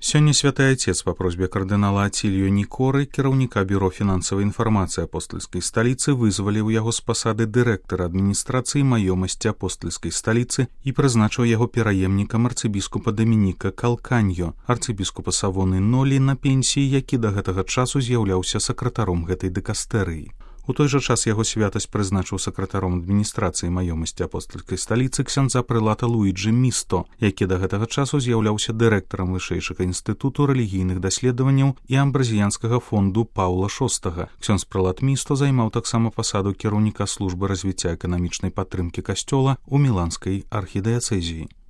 Сёння святы отец па просьбе кардынала Ацільо Нікоры, кіраўніка бюро фінансавай інфармацыі апостальскай сталіцы, вызваліў яго з пасады дырэктара адміністрацыі маёмасці апостальскай сталіцы і прызначыў яго пераемнікам арцыбіскупа Дамініка Калканьо, арцыбіскупа Савоны Нолі на пенсіі, які да гэтага часу з'яўляўся сакратаром гэтай дыкастэрыі. У той жа час яго святасць прызначыў сакратаром адміністрацыі маёмасці апостальскай сталіцы ксяндза прэлата Луіджы Місто, які да гэтага часу з'яўляўся дырэктарам вышэйшага інстытуту рэлігійных даследаванняў і амбразіянскага фонду Паўла VI. Ксяндз прэлат Місто займаў таксама пасаду кіраўніка службы развіцця эканамічнай падтрымкі касцёла ў міланскай архідыяцэзіі.